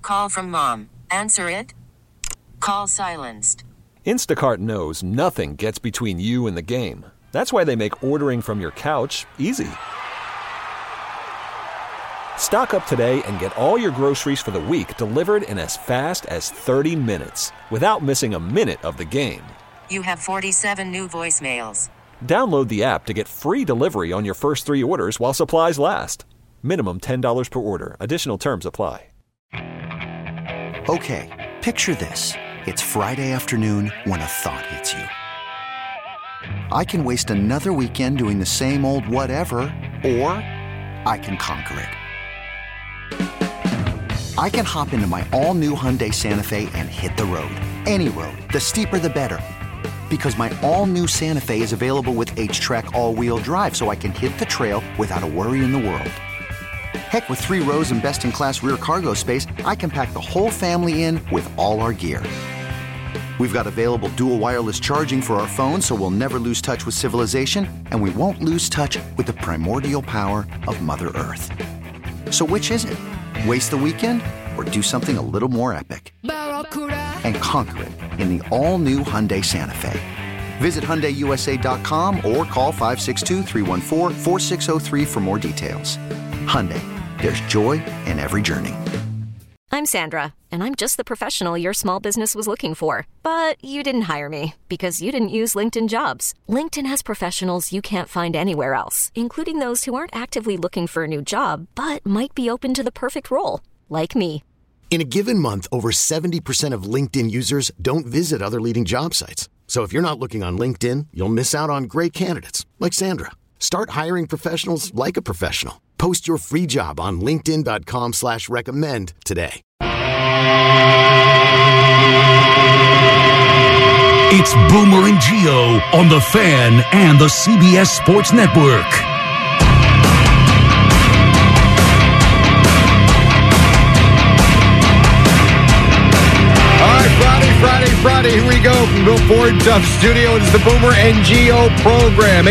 call from mom. Answer it. Call silenced. Instacart knows nothing gets between you and the game. That's why they make ordering from your couch easy. Stock up today and get all your groceries for the week delivered in as fast as 30 minutes without missing a minute of the game. You have 47 new voicemails. Download the app to get free delivery on your first 3 orders while supplies last. Minimum $10 per order. Additional terms apply. Okay, picture this. It's Friday afternoon when a thought hits you. I can waste another weekend doing the same old whatever, or I can conquer it. I can hop into my all-new Hyundai Santa Fe and hit the road. Any road. The steeper the better. Because my all-new Santa Fe is available with H-Track all-wheel drive, so I can hit the trail without a worry in the world. Heck, with 3 rows and best-in-class rear cargo space, I can pack the whole family in with all our gear. We've got available dual wireless charging for our phones, so we'll never lose touch with civilization, and we won't lose touch with the primordial power of Mother Earth. So which is it? Waste the weekend or do something a little more epic? And conquer it in the all-new Hyundai Santa Fe. Visit HyundaiUSA.com or call 562-314-4603 for more details. Hyundai, there's joy in every journey. I'm Sandra, and I'm just the professional your small business was looking for. But you didn't hire me because you didn't use LinkedIn Jobs. LinkedIn has professionals you can't find anywhere else, including those who aren't actively looking for a new job, but might be open to the perfect role, like me. In a given month, over 70% of LinkedIn users don't visit other leading job sites. So if you're not looking on LinkedIn, you'll miss out on great candidates like Sandra. Start hiring professionals like a professional. Post your free job on linkedin.com/recommend today. It's Boomer and Gio on The Fan and the CBS Sports Network. Friday, here we go from Bill Ford Tough Studio. It is the Boomer and Gio program,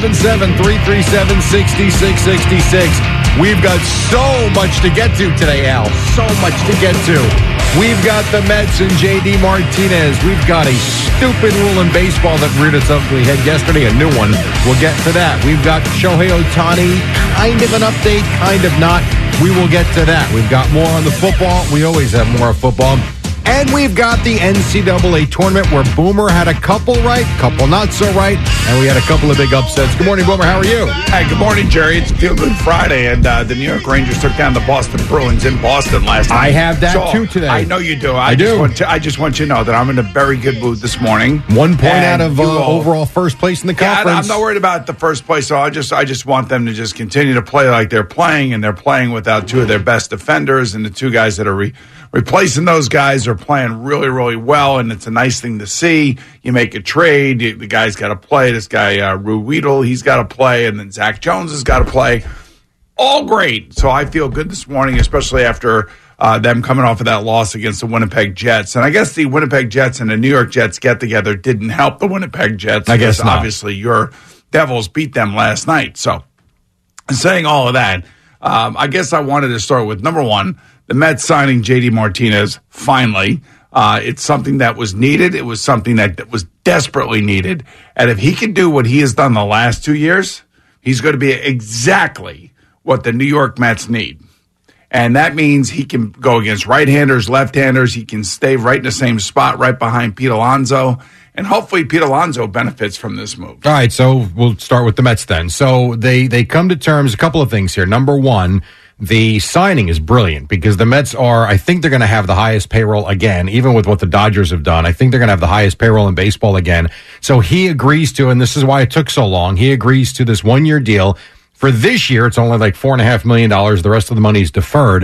877-337-6666. We've got so much to get to today, Al. So much to get to. We've got the Mets and J.D. Martinez. We've got a stupid rule in baseball that reared its ugly head yesterday, a new one. We'll get to that. We've got Shohei Ohtani, kind of an update, kind of not. We will get to that. We've got more on the football. We always have more of football. And we've got the NCAA tournament where Boomer had a couple right, couple not so right, and we had a couple of big upsets. Good morning, Boomer. How are you? Hey, good morning, Jerry. It's Feel Good Friday, and the New York Rangers took down the Boston Bruins in Boston last night. I have that too today. I know you do. I just want you to know that I'm in a very good mood this morning. 1 point out of overall first place in the conference. Yeah, I'm not worried about the first place. So I just want them to just continue to play like they're playing, and they're playing without 2 of their best defenders, and the 2 guys that are replacing those guys are playing really, really well, and it's a nice thing to see. You make a trade, the guy's got to play. This guy, Rue Weedle, he's got to play, and then Zach Jones has got to play. All great. So I feel good this morning, especially after them coming off of that loss against the Winnipeg Jets. And I guess the Winnipeg Jets and the New York Jets get-together didn't help the Winnipeg Jets. I guess not. Obviously, your Devils beat them last night. So saying all of that, I guess I wanted to start with, number one, the Mets signing J.D. Martinez, finally. It's something that was needed. It was something that was desperately needed. And if he can do what he has done the last 2 years, he's going to be exactly what the New York Mets need. And that means he can go against right-handers, left-handers. He can stay right in the same spot, right behind Pete Alonso. And hopefully Pete Alonso benefits from this move. All right, so we'll start with the Mets then. So they come to terms, a couple of things here. Number one, the signing is brilliant because the Mets I think they're going to have the highest payroll again, even with what the Dodgers have done. I think they're going to have the highest payroll in baseball again. So he agrees to, and this is why it took so long, he agrees to this 1-year deal. For this year, it's only like $4.5 million. The rest of the money is deferred.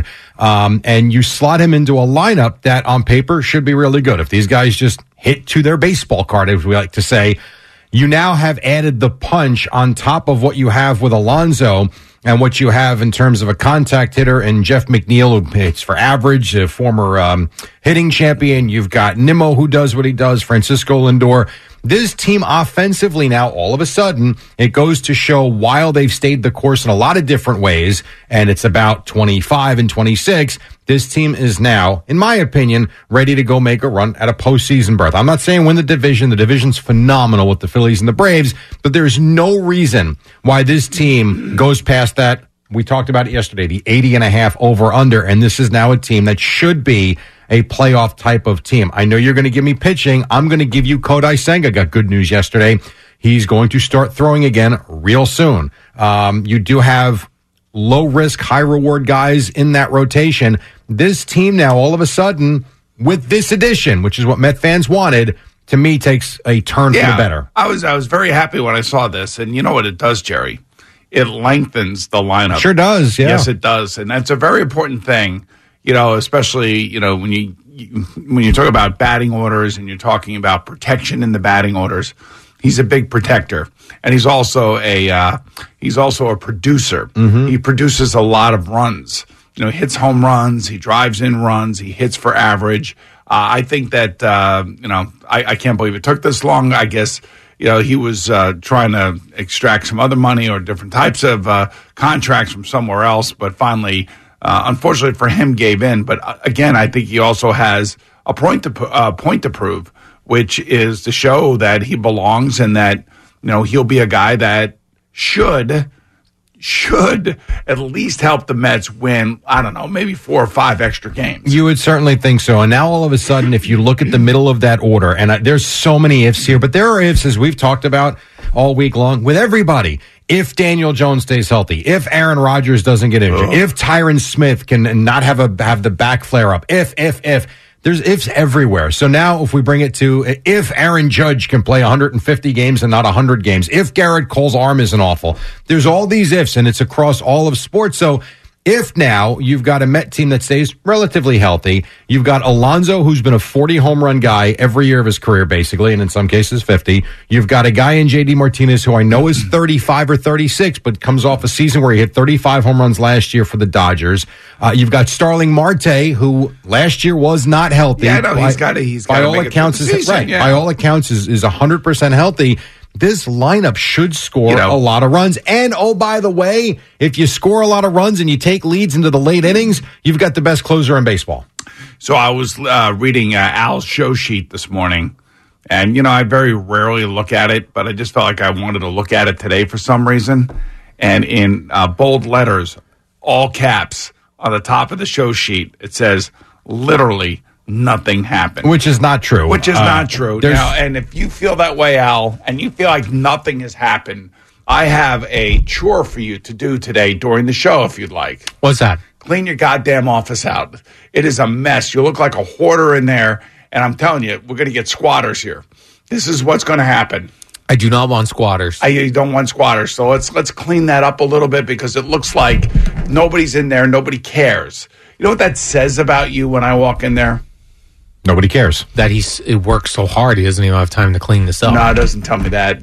And you slot him into a lineup that on paper should be really good. If these guys just hit to their baseball card, as we like to say, you now have added the punch on top of what you have with Alonso and what you have in terms of a contact hitter and Jeff McNeil, who hits for average, a former hitting champion. You've got Nimmo, who does what he does, Francisco Lindor. This team offensively now, all of a sudden, it goes to show while they've stayed the course in a lot of different ways, and it's about 25 and 26, this team is now, in my opinion, ready to go make a run at a postseason berth. I'm not saying win the division. The division's phenomenal with the Phillies and the Braves, but there's no reason why this team goes past that. We talked about it yesterday, the 80.5 over-under, and this is now a team that should be a playoff type of team. I know you're going to give me pitching. I'm going to give you Kodai Senga. Got good news yesterday. He's going to start throwing again real soon. You do have low-risk, high-reward guys in that rotation. This team now, all of a sudden, with this addition, which is what Met fans wanted, to me takes a turn for the better. I was very happy when I saw this, and you know what it does, Jerry? It lengthens the lineup. Sure does, yeah. Yes, it does, and that's a very important thing. You know, especially, you know, when you talk about batting orders and you're talking about protection in the batting orders, he's a big protector, and he's also a producer. Mm-hmm. He produces a lot of runs. You know, he hits home runs, he drives in runs, he hits for average. I think that I can't believe it took this long. I guess he was trying to extract some other money or different types of contracts from somewhere else, but finally. Unfortunately for him, gave in. But again, I think he also has a point to prove, which is to show that he belongs and that he'll be a guy that should at least help the Mets win. I don't know, maybe 4 or 5 extra games. You would certainly think so. And now all of a sudden, if you look at the middle of that order, and there's so many ifs here, but there are ifs as we've talked about all week long with everybody. If Daniel Jones stays healthy, if Aaron Rodgers doesn't get injured, if Tyron Smith can not have the back flare up, if there's ifs everywhere. So now if we bring it to if Aaron Judge can play 150 games and not 100 games, if Garrett Cole's arm isn't awful, there's all these ifs, and it's across all of sports. So if now you've got a Met team that stays relatively healthy, you've got Alonso, who's been a 40 home run guy every year of his career, basically, and in some cases 50. You've got a guy in JD Martinez who I know is 35 or 36, but comes off a season where he hit 35 home runs last year for the Dodgers. You've got Starling Marte, who last year was not healthy. Yeah, no, he's got to. By all accounts, is right. Yeah. By all accounts, is 100% healthy. This lineup should score a lot of runs. And, oh, by the way, if you score a lot of runs and you take leads into the late innings, you've got the best closer in baseball. So I was reading Al's show sheet this morning, and, I very rarely look at it, but I just felt like I wanted to look at it today for some reason. And in bold letters, all caps, on the top of the show sheet, it says, literally, nothing happened. Which is not true. Not true. Now, and if you feel that way, Al, and you feel like nothing has happened, I have a chore for you to do today during the show, if you'd like. What's that? Clean your goddamn office out. It is a mess. You look like a hoarder in there, and I'm telling you, we're going to get squatters here. This is what's going to happen. I do not want squatters. You don't want squatters. So let's clean that up a little bit, because it looks like nobody's in there. Nobody cares. You know what that says about you when I walk in there? Nobody cares. That it works so hard, he doesn't even have time to clean this up. No, it doesn't tell me that.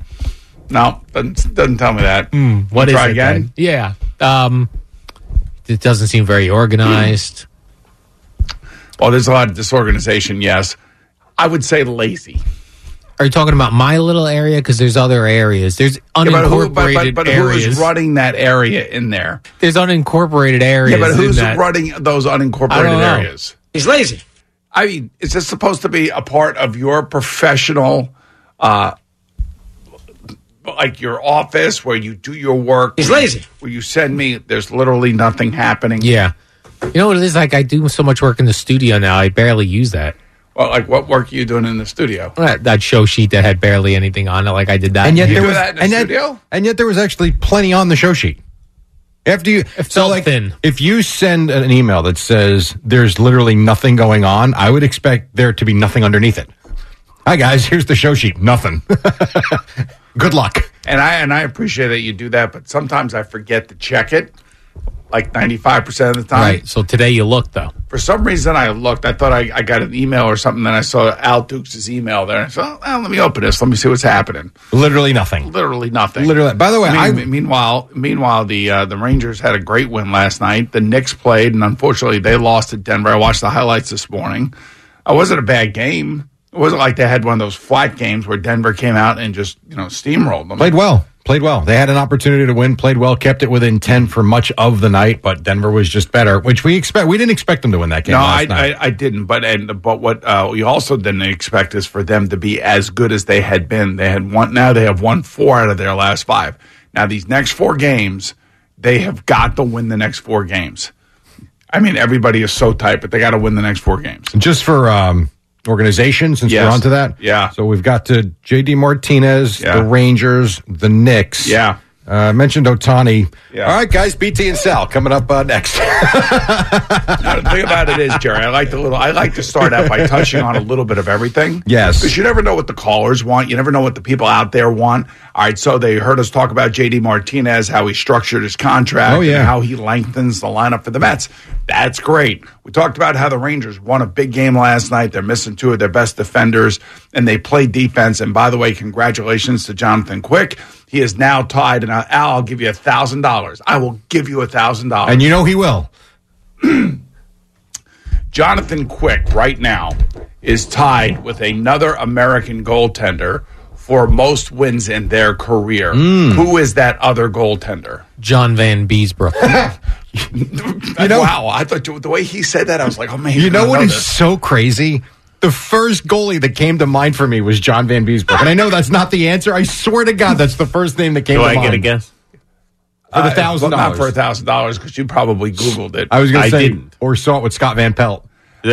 No, doesn't tell me that. What is try it again? Then? Yeah. It doesn't seem very organized. Well, there's a lot of disorganization, yes. I would say lazy. Are you talking about my little area? Because there's other areas. There's unincorporated but areas. Who is running that area in there? There's unincorporated areas. Yeah, but who's running those unincorporated areas? He's lazy. I mean, is this supposed to be a part of your professional, like your office where you do your work? He's lazy. Where you send me, there's literally nothing happening. Yeah. You know what it is? Like, I do so much work in the studio now, I barely use that. Well, like, what work are you doing in the studio? That show sheet that had barely anything on it, like I did that. And yet you do that in the studio? And yet there was actually plenty on the show sheet. After you, if you send an email that says there's literally nothing going on, I would expect there to be nothing underneath it. Hi guys, here's the show sheet. Nothing. Good luck. And I appreciate that you do that, but sometimes I forget to check it, like 95% of the time. Right. So today you looked though. For some reason, I looked. I thought I got an email or something. Then I saw Al Dukes' email there. I thought, let me open this. Let me see what's happening. Literally nothing. Literally nothing. Literally. By the way, meanwhile, the Rangers had a great win last night. The Knicks played, and unfortunately, they lost to Denver. I watched the highlights this morning. It wasn't a bad game. It wasn't like they had one of those flat games where Denver came out and just steamrolled them. Played well. They had an opportunity to win, played well, kept it within 10 for much of the night, but Denver was just better, which we didn't expect them to win that game last night. I didn't, but what we also didn't expect is for them to be as good as they had been. They have won 4 out of their last 5. Now these next 4 games, they have got to win the next 4 games. I mean, everybody is so tight, but they got to win the next 4 games. Just for organization, since we're onto that. Yeah. So we've got J.D. Martinez, the Rangers, the Knicks. Yeah. I mentioned Ohtani. Yeah. All right, guys, BT and Sal coming up next. Now, the thing about it is, Jerry, I like to start out by touching on a little bit of everything. Yes. Because you never know what the callers want. You never know what the people out there want. All right, so they heard us talk about J.D. Martinez, how he structured his contract, and how he lengthens the lineup for the Mets. That's great. We talked about how the Rangers won a big game last night. They're missing 2 of their best defenders, and they played defense. And by the way, congratulations to Jonathan Quick. He is now tied, and Al, I'll give you $1,000. I will give you $1,000. And you know he will. Jonathan Quick right now is tied with another American goaltender for most wins in their career. Who is that other goaltender? John Van Beesbrook. Wow. I thought the way he said that, I was like, oh, man. You know what is so crazy? The first goalie that came to mind for me was John Van Beesbrook. And I know that's not the answer. I swear to God, that's the first name that came to mind. Do I get a guess? For the $1,000. Not for $1,000, because you probably Googled it. I was going to say, didn't. Or saw it with Scott Van Pelt.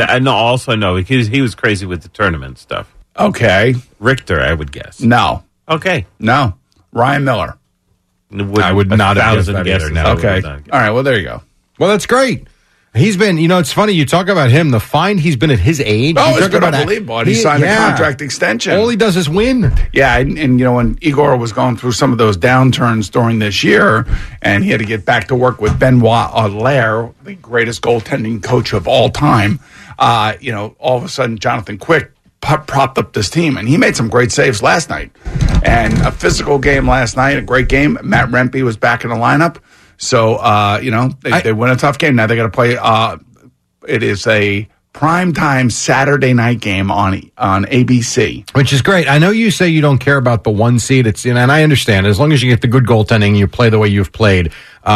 No, because he was crazy with the tournament stuff. Okay. Richter, I would guess. No. Okay. No. Ryan Miller. I would not have guessed that either. No. Okay. All right, well, there you go. Well, that's great. He's been, it's funny, you talk about him, the find he's been at his age. Oh, it's been unbelievable. He signed a contract extension. All he does is win. Yeah, and when Igor was going through some of those downturns during this year, and he had to get back to work with Benoit Allaire, the greatest goaltending coach of all time, all of a sudden Jonathan Quick propped up this team, and he made some great saves last night. And a physical game last night, a great game. Matt Rempe was back in the lineup. So, they win a tough game. Now they got to play. It is a primetime Saturday night game on ABC. Which is great. I know you say you don't care about the 1 seed. And I understand. As long as you get the good goaltending and you play the way you've played.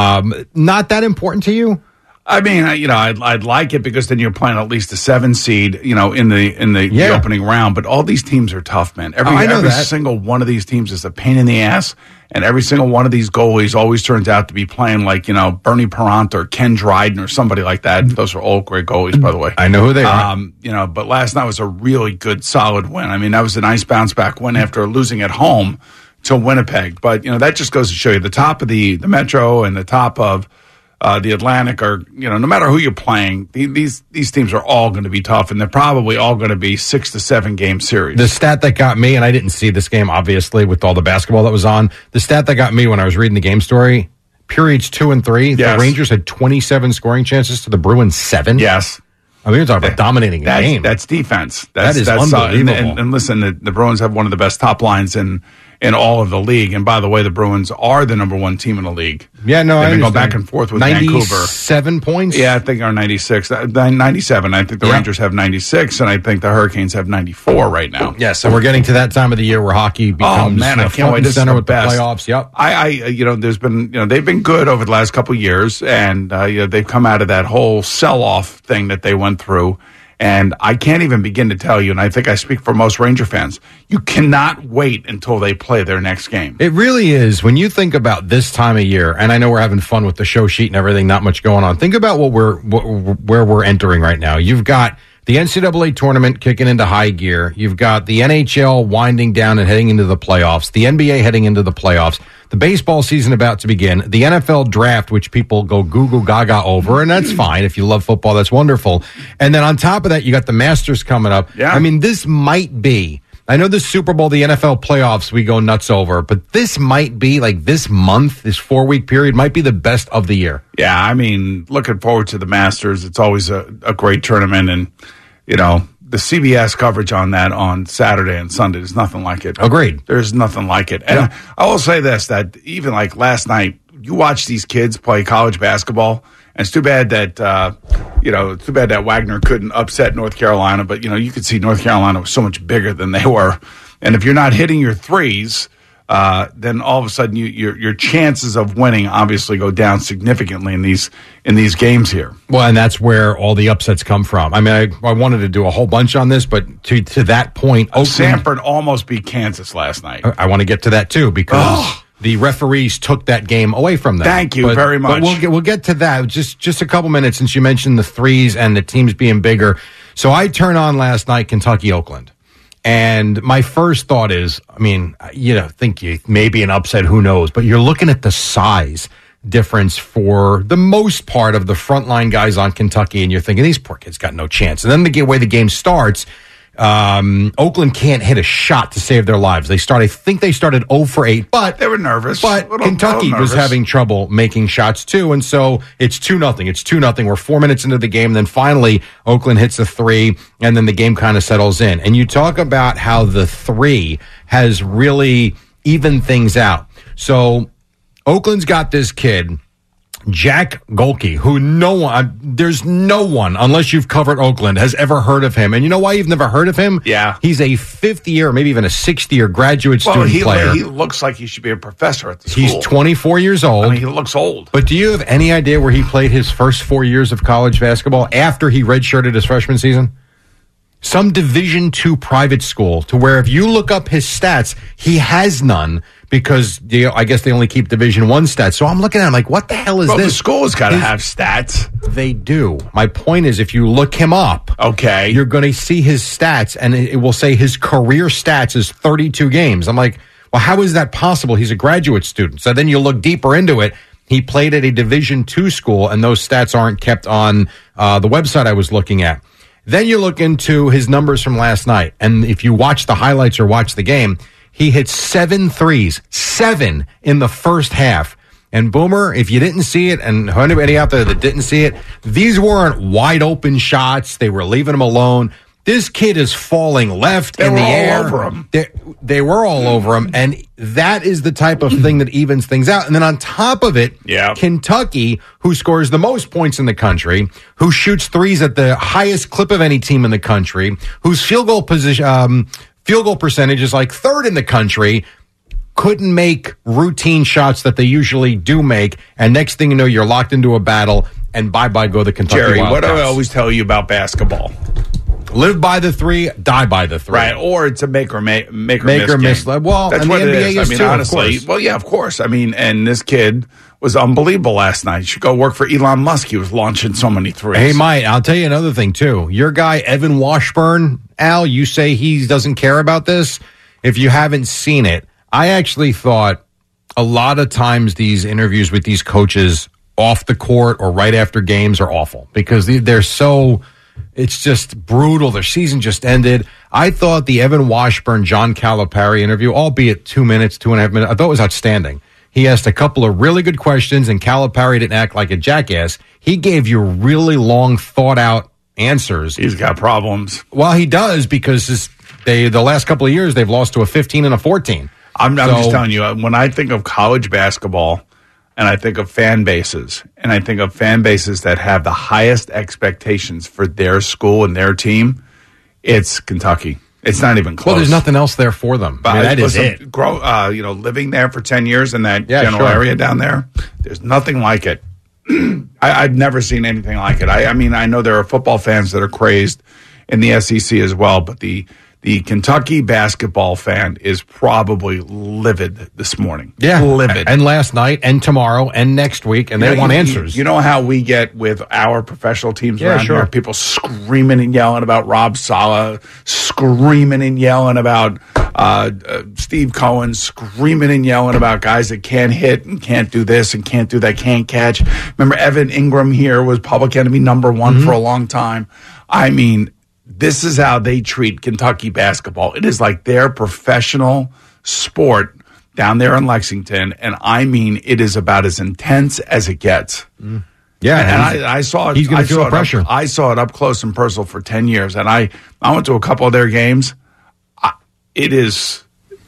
Not that important to you? I mean, I'd like it because then you're playing at least a 7 seed, in the opening round. But all these teams are tough, man. Every single one of these teams is a pain in the ass, and every single one of these goalies always turns out to be playing like Bernie Parent or Ken Dryden or somebody like that. Those are all great goalies, by the way. I know who they are. But last night was a really good, solid win. I mean, that was a nice bounce back win after losing at home to Winnipeg. But that just goes to show you the top of the Metro and the top of the Atlantic are, no matter who you're playing, these teams are all going to be tough, and they're probably all going to be 6 to 7 game series. The stat that got me, and I didn't see this game, obviously, with all the basketball that was on, the stat that got me when I was reading the game story, periods 2 and 3, the Rangers had 27 scoring chances to the Bruins 7. Yes. I mean, you're talking about dominating a game. That's defense. That is unbelievable. And listen, the Bruins have one of the best top lines in all of the league. And by the way, the Bruins are the number 1 team in the league. Yeah, no, They've been going back and forth with Vancouver. 97 points? Yeah, I think are 96. 97. I think the Rangers have 96, and I think the Hurricanes have 94 right now. Yes, and we're getting to that time of the year where hockey becomes I can't wait. This center is the with best. The playoffs. Yep. There's been, they've been good over the last couple of years, and they've come out of that whole sell-off thing that they went through. And I can't even begin to tell you, and I think I speak for most Ranger fans, you cannot wait until they play their next game. It really is. When you think about this time of year, and I know we're having fun with the show sheet and everything, not much going on. Think about where we're entering right now. You've got the NCAA tournament kicking into high gear. You've got the NHL winding down and heading into the playoffs. The NBA heading into the playoffs. The baseball season about to begin. The NFL draft, which people go goo gaga over, and that's fine. If you love football, that's wonderful. And then on top of that, you got the Masters coming up. Yeah. I mean, this might be, I know the Super Bowl, the NFL playoffs, we go nuts over, but this might be like this month, this 4-week period might be the best of the year. Yeah, I mean, looking forward to the Masters. It's always a great tournament, and the CBS coverage on that on Saturday and Sunday, there's nothing like it. Agreed. There's nothing like it. And I will say this, that even like last night, you watch these kids play college basketball, and it's too bad that Wagner couldn't upset North Carolina, but you could see North Carolina was so much bigger than they were. And if you're not hitting your threes, then all of a sudden your chances of winning obviously go down significantly in these games here. Well, and that's where all the upsets come from. I mean, I wanted to do a whole bunch on this, but to that point, Samford almost beat Kansas last night. I want to get to that too because the referees took that game away from them. Thank you very much. But we'll get to that. Just a couple minutes since you mentioned the threes and the teams being bigger. So I turn on last night Kentucky-Oakland. And my first thought is, I mean, think you maybe an upset, who knows? But you're looking at the size difference for the most part of the frontline guys on Kentucky, and you're thinking, these poor kids got no chance. And then the way the game starts, Oakland can't hit a shot to save their lives. I think they started 0 for 8, but they were nervous. But Kentucky was having trouble making shots too, and so it's 2-0. It's 2-0. We're 4 minutes into the game, then finally Oakland hits a 3, and then the game kind of settles in. And you talk about how the 3 has really evened things out. So Oakland's got this kid, Jack Golke, who there's no one, unless you've covered Oakland, has ever heard of him. And you know why you've never heard of him? Yeah. He's a 5th-year, maybe even a 6th-year graduate student player. He looks like he should be a professor at the school. He's 24 years old. I mean, he looks old. But do you have any idea where he played his first 4 years of college basketball after he redshirted his freshman season? Some Division II private school, to where if you look up his stats, he has none, because I guess they only keep Division I stats. So I'm looking at him like, what the hell is this? The school's got to have stats. They do. My point is, if you look him up, okay, you're going to see his stats, and it will say his career stats is 32 games. I'm like, well, how is that possible? He's a graduate student. So then you look deeper into it. He played at a Division II school, and those stats aren't kept on the website I was looking at. Then you look into his numbers from last night, and if you watch the highlights or watch the game, he hit 7 threes, 7 in the first half. And Boomer, if you didn't see it, and anybody out there that didn't see it, these weren't wide open shots. They were leaving him alone. This kid is falling left in the air. They were all over him. They were all over him, and that is the type of thing that evens things out. And then on top of it, Kentucky, who scores the most points in the country, who shoots threes at the highest clip of any team in the country, whose field goal percentage is like 3rd in the country, couldn't make routine shots that they usually do make. And next thing you know, you're locked into a battle, and bye-bye go the Kentucky Jerry, Wildcats. what do I always tell you about basketball? Live by the 3, die by the 3. Right, or it's a make or miss game. Well, that's and what the it NBA is. is I mean, too, honestly, well, yeah, of course. I mean, and this kid was unbelievable last night. You should go work for Elon Musk. He was launching so many threes. Hey, Mike, I'll tell you another thing, too. Your guy, Evan Washburn, Al, you say he doesn't care about this. If you haven't seen it, I actually thought a lot of times these interviews with these coaches off the court or right after games are awful because they're so... It's just brutal. Their season just ended. I thought the Evan Washburn, John Calipari interview, albeit 2 minutes, 2.5 minutes, I thought it was outstanding. He asked a couple of really good questions, and Calipari didn't act like a jackass. He gave you really long, thought-out answers. He's got problems. Well, he does, because the last couple of years, they've lost to a 15 and a 14. I'm just telling you, when I think of college basketball, and I think of fan bases, and I think of fan bases that have the highest expectations for their school and their team, it's Kentucky. It's not even close. Well, there's nothing else there for them. But that is it. Living there for 10 years in that general area down there, there's nothing like it. I've never seen anything like it. I mean, I know there are football fans that are crazed in the SEC as well, but the Kentucky basketball fan is probably livid this morning. Yeah. Livid. And last night and tomorrow and next week, and they want answers. You know how we get with our professional teams around here? People screaming and yelling about Rob Saleh, screaming and yelling about Steve Cohen, screaming and yelling about guys that can't hit and can't do this and can't do that, can't catch. Remember, Evan Ingram here was public enemy number 1 for a long time. I mean, this is how they treat Kentucky basketball. It is like their professional sport down there in Lexington, and I mean, it is about as intense as it gets. Yeah, and I saw it. He's going to feel the pressure. I saw it up close and personal for 10 years, and I went to a couple of their games. It's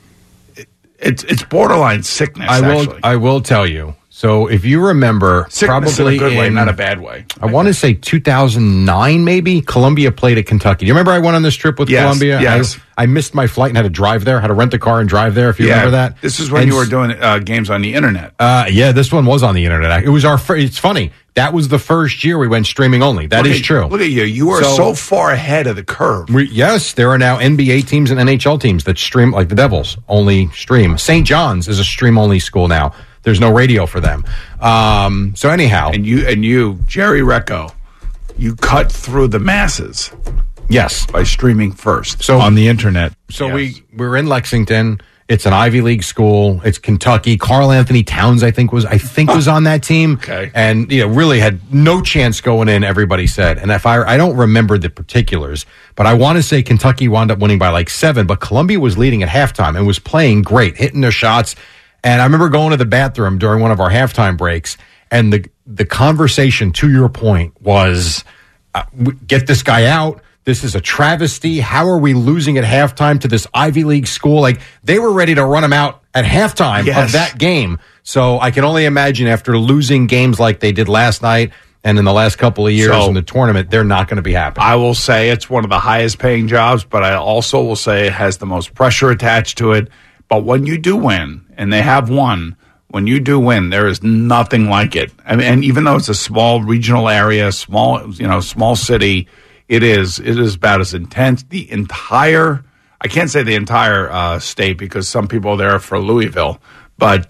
borderline sickness. I will tell you. So if you remember, sickness probably in a good way, not a bad way. I want to say 2009, maybe Columbia played at Kentucky. Do you remember I went on this trip with Columbia? Yes. I missed my flight and had to drive there. Had to rent a car and drive there. If you remember that. This is when you were doing games on the internet. Yeah, this one was on the internet. It was our. It's funny. That was the first year we went streaming only. That is true. Look at you. You are so far ahead of the curve. Yes, there are now NBA teams and NHL teams that stream, like the Devils, only stream. St. John's is a stream-only school now. There's no radio for them. So anyhow. And you, Jerry Recco, you cut through the masses. Yes. By streaming first. So on the internet. So we're in Lexington. It's an Ivy League school. It's Kentucky. Karl Anthony Towns, I think was on that team. Okay. And really had no chance going in, everybody said. And if I don't remember the particulars, but I want to say Kentucky wound up winning by like 7, but Columbia was leading at halftime and was playing great, hitting their shots. And I remember going to the bathroom during one of our halftime breaks, and the conversation, to your point, was get this guy out. This is a travesty. How are we losing at halftime to this Ivy League school? Like, they were ready to run him out at halftime of that game. So I can only imagine after losing games like they did last night and in the last couple of years in the tournament, they're not going to be happy. I will say it's one of the highest paying jobs, but I also will say it has the most pressure attached to it. But when you do win, and they have won, when you do win, there is nothing like it. I mean, and even though it's a small regional area, small city, it is about as intense. The entire, I can't say the entire state because some people are there for Louisville, but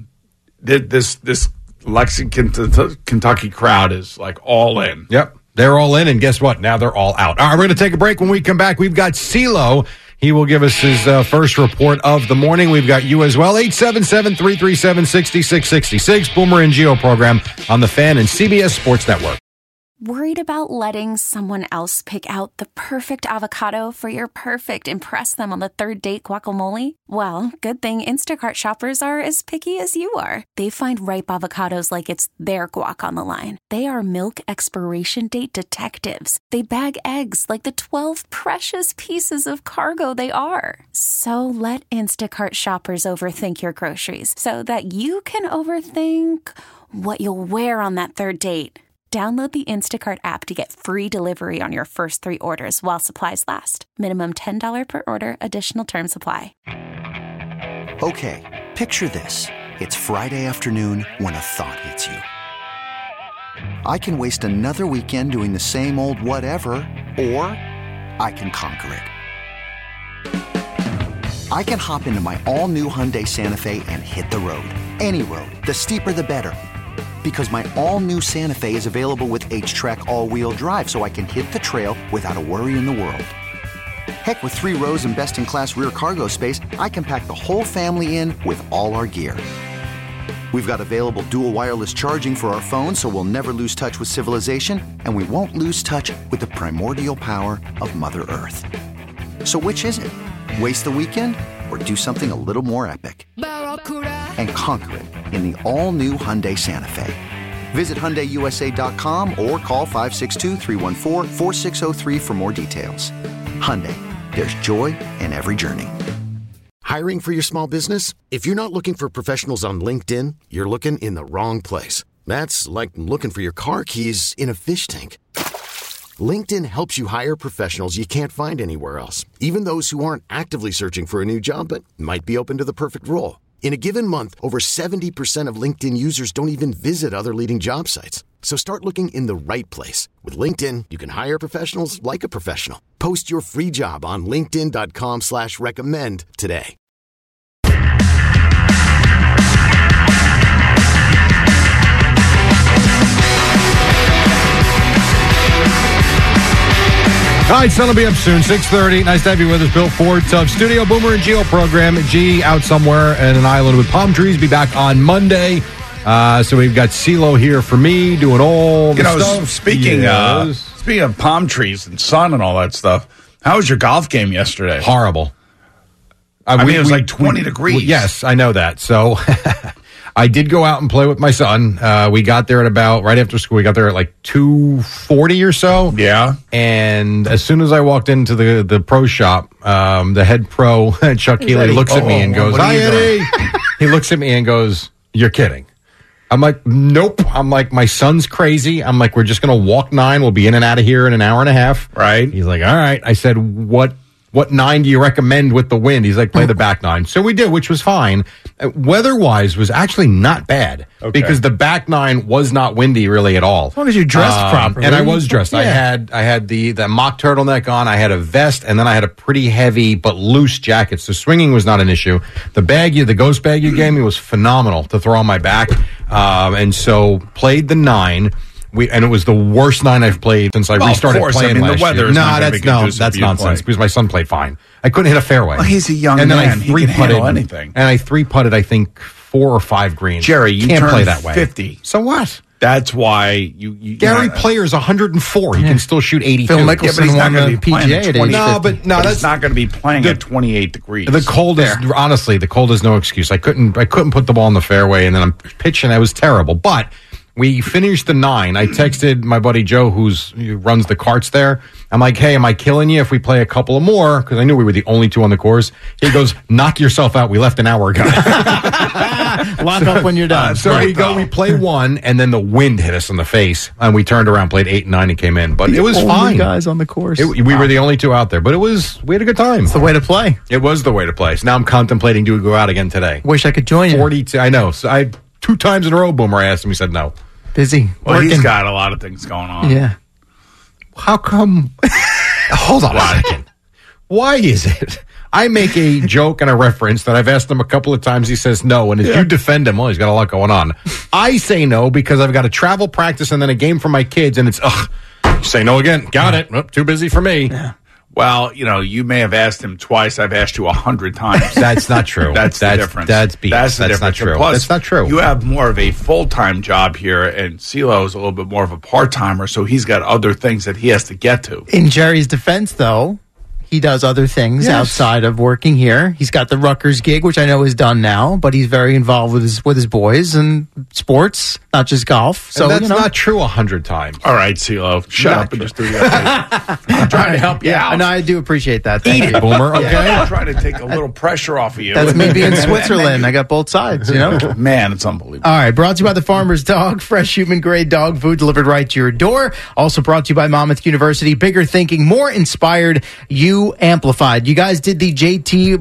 this Lexington, Kentucky crowd is like all in. Yep, they're all in, and guess what? Now they're all out. All right, we're going to take a break. When we come back, we've got CeeLo. He will give us his first report of the morning. We've got you as well. 877-337-6666. Boomer and Geo program on the Fan and CBS Sports Network. Worried about letting someone else pick out the perfect avocado for your perfect impress them on the third date guacamole? Well, good thing Instacart shoppers are as picky as you are. They find ripe avocados like it's their guac on the line. They are milk expiration date detectives. They bag eggs like the 12 precious pieces of cargo they are. So let Instacart shoppers overthink your groceries so that you can overthink what you'll wear on that third date. Download the Instacart app to get free delivery on your first 3 orders while supplies last. Minimum $10 per order. Additional terms apply. Okay, picture this. It's Friday afternoon when a thought hits you. I can waste another weekend doing the same old whatever, or I can conquer it. I can hop into my all-new Hyundai Santa Fe and hit the road. Any road. The steeper, the better. Because my all-new Santa Fe is available with H-Track all-wheel drive, so I can hit the trail without a worry in the world. Heck, with 3 rows and best-in-class rear cargo space, I can pack the whole family in with all our gear. We've got available dual wireless charging for our phones, so we'll never lose touch with civilization, and we won't lose touch with the primordial power of Mother Earth. So which is it? Waste the weekend or do something a little more epic? And conquer it in the all-new Hyundai Santa Fe. Visit HyundaiUSA.com or call 562-314-4603 for more details. Hyundai, there's joy in every journey. Hiring for your small business? If you're not looking for professionals on LinkedIn, you're looking in the wrong place. That's like looking for your car keys in a fish tank. LinkedIn helps you hire professionals you can't find anywhere else, even those who aren't actively searching for a new job but might be open to the perfect role. In a given month, over 70% of LinkedIn users don't even visit other leading job sites. So start looking in the right place. With LinkedIn, you can hire professionals like a professional. Post your free job on linkedin.com/recommend today. All right, sun will be up soon, 6:30. Nice to have you with us, Bill Ford, Tub Studio, Boomer and Geo program. G out somewhere in an island with palm trees. Be back on Monday. So we've got CeeLo here for me doing all the stuff. Speaking speaking of palm trees and sun and all that stuff, how was your golf game yesterday? Horrible. I mean, it was like 20 degrees. Yes, I know that. So I did go out and play with my son. We got there at about, right after school, we got there at like 2:40 or so. Yeah. And as soon as I walked into the pro shop, the head pro, Chuck Healy, looks at me and goes, "Hi, Eddie." He looks at me and goes, "You're kidding." I'm like, "Nope." I'm like, "My son's crazy." I'm like, "We're just going to walk 9. We'll be in and out of here in an hour and a half." Right. He's like, "All right." I said, What 9 do you recommend with the wind? He's like, "Play the back 9. So we did, which was fine. Weather-wise was actually not bad because the back 9 was not windy really at all. As long as you're dressed properly. And I was dressed. Yeah. I had the mock turtleneck on. I had a vest, and then I had a pretty heavy but loose jacket. So swinging was not an issue. The ghost bag you gave me was phenomenal to throw on my back. And so played the 9. And it was the worst 9 I've played since I restarted playing last year. That's nonsense because my son played fine. I couldn't hit a fairway. Well, he's a young and then man. He can handle anything. And I 3-putted, I think, 4 or 5 greens. Jerry, you can't turned play that way. 50. So what? That's why you Gary Player's 104. He can still shoot 82. Phil Mickelson won the PGA at age 50. That's not going to be playing at 28 degrees. The cold is honestly, the cold is no excuse. I couldn't put the ball in the fairway, and then I'm pitching. It was terrible, but. We finished the 9. I texted my buddy Joe, who runs the carts there. I'm like, "Hey, am I killing you if we play a couple of more?" Because I knew we were the only 2 on the course. He goes, "Knock yourself out. We left an hour ago." Lock up when you're done. So we go. We play 1, and then the wind hit us in the face, and we turned around, played 8 and 9, and came in. But it was fine. Guys on the course. We were the only 2 out there, but we had a good time. It's the way to play. It was the way to play. So now I'm contemplating, do we go out again today? Wish I could join you. 42. I know. So 2 times in a row, Boomer, I asked him. He said no. Busy. Well, he's got a lot of things going on. Yeah. How come? Hold on a second. Why is it? I make a joke and a reference that I've asked him a couple of times. He says no. And as you defend him, well, he's got a lot going on. I say no because I've got a travel practice and then a game for my kids. And it's, say no again. Got it. Oh, too busy for me. Yeah. Well, you may have asked him twice. I've asked you 100 times. That's not true. That's the difference. That's BS. That's the difference. Not true. Plus, that's not true. You have more of a full-time job here, and CeeLo's a little bit more of a part-timer, so he's got other things that he has to get to. In Jerry's defense, though, he does other things outside of working here. He's got the Rutgers gig, which I know is done now, but he's very involved with his boys and sports, not just golf. So and that's not true 100 times. All right, CeeLo, shut up and just do your thing. I'm trying to help you out. And I do appreciate that. Eat it, Boomer. Okay, I'm trying to take a little pressure off of you. That's me being in Switzerland. I got both sides. Man, it's unbelievable. All right, brought to you by the Farmer's Dog, fresh human-grade dog food delivered right to your door. Also brought to you by Monmouth University. Bigger thinking, more inspired, you amplified. You guys did the JD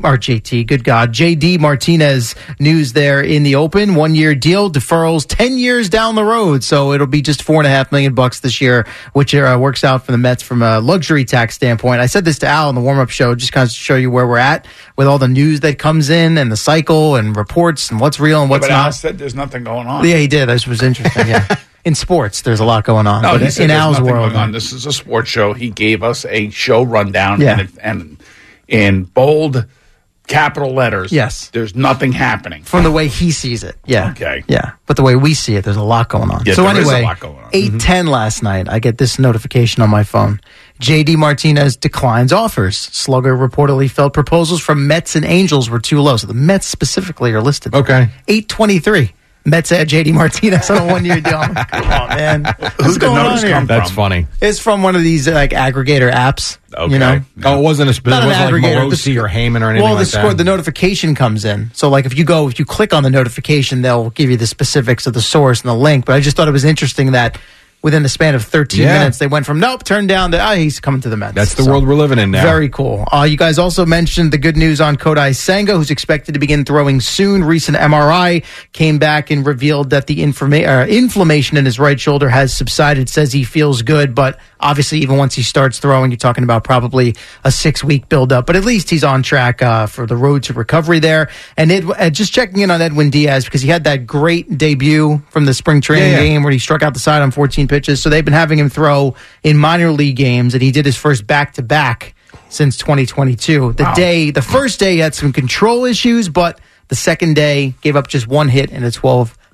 Martinez news there in the open. 1-year deal, deferrals 10 years down the road. So it'll be just $4.5 million this year, which works out for the Mets from a luxury tax standpoint. I said this to Al in the warm-up show, just kind of to show you where we're at with all the news that comes in and the cycle and reports and what's real and what's not. Al said there's nothing going on. Yeah, he did. This was interesting. Yeah. In sports, there's a lot going on. No, but in Al's world, this is a sports show. He gave us a show rundown, and in bold capital letters, yes, there's nothing happening from the way he sees it. Yeah, okay, yeah, but the way we see it, there's a lot going on. Yeah, so there anyway, is a lot going on. 8:10 last night, I get this notification on my phone. JD Martinez declines offers. Slugger reportedly felt proposals from Mets and Angels were too low. So the Mets specifically are listed. Okay, 8:23. Mets at JD Martinez on a 1-year deal. I'm like, come on, man. Who's going on here? That's funny. It's from one of these aggregator apps. Okay. Oh, it wasn't like Morosi or Heyman or anything like that. The notification comes in. So, if you click on the notification, they'll give you the specifics of the source and the link. But I just thought it was interesting that within the span of 13 minutes, they went from turned down to, he's coming to the Mets. That's the world we're living in now. Very cool. You guys also mentioned the good news on Kodai Senga, who's expected to begin throwing soon. Recent MRI came back and revealed that the inflammation in his right shoulder has subsided. Says he feels good, but obviously even once he starts throwing, you're talking about probably a 6-week buildup. But at least he's on track for the road to recovery there. And just checking in on Edwin Diaz, because he had that great debut from the spring training game where he struck out the side on 14 pitches. So they've been having him throw in minor league games, and he did his first back-to-back since 2022. The first day he had some control issues, but the second day gave up just 1 hit in a 12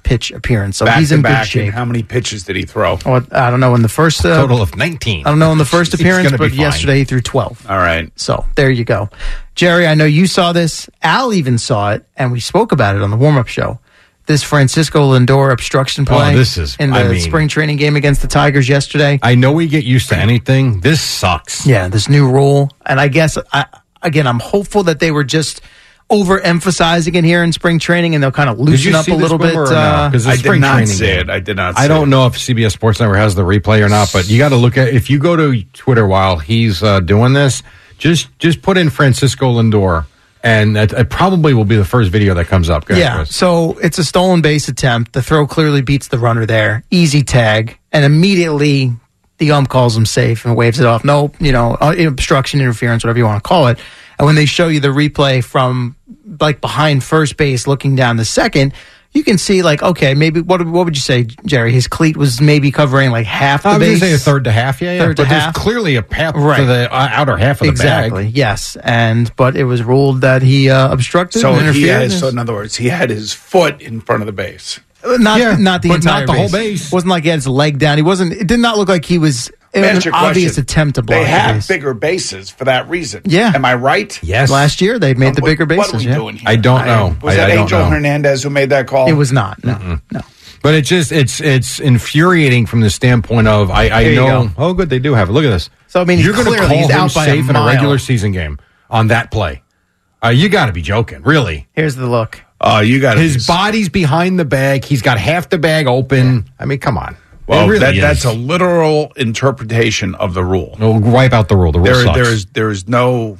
pitch appearance. So he's in good shape. And how many pitches did he throw? Well, I don't know in the first total of 19. I don't know in the first appearance, but yesterday he threw 12. All right. So there you go. Jerry, I know you saw this. Al even saw it, and we spoke about it on the warm-up show. This Francisco Lindor obstruction play in the spring training game against the Tigers yesterday. I know we get used to anything. This sucks. Yeah, this new rule. And I guess, I'm hopeful that they were just overemphasizing it here in spring training, and they'll kind of loosen up a little bit. Because I did not see it. I did not see it. I don't know if CBS Sports Network has the replay or not, but you got to look at, if you go to Twitter while he's doing this, just put in Francisco Lindor. And it probably will be the first video that comes up. Yeah, so it's a stolen base attempt. The throw clearly beats the runner there. Easy tag. And immediately the ump calls him safe and waves it off. No, obstruction, interference, whatever you want to call it. And when they show you the replay from like behind first base looking down the second, you can see like, okay, maybe what would you say, Jerry? His cleat was maybe covering like half the base. I was going to say a third to half, yeah. Third to half. There's clearly a path to the outer half of the bag. Exactly, yes. But it was ruled that he obstructed and interfered. So in other words, he had his foot in front of the base. Not the entire whole base. It wasn't like he had his leg down. It did not look like he was... It was an obvious attempt to block. They have bigger bases for that reason. Yeah. Am I right? Yes. Last year, they made the bigger bases. What are we doing here? I don't know. Was that Angel Hernandez who made that call? It was not. No. But it's infuriating from the standpoint of, I know. Oh, good, they do have it. Look at this. So, I mean, you're going to call him safe in a regular season game on that play. You got to be joking. Really? Here's the look. You got his body's behind the bag. He's got half the bag open. Yeah. I mean, come on. Well, that's a literal interpretation of the rule. We'll wipe out the rule. The rule sucks. There is no...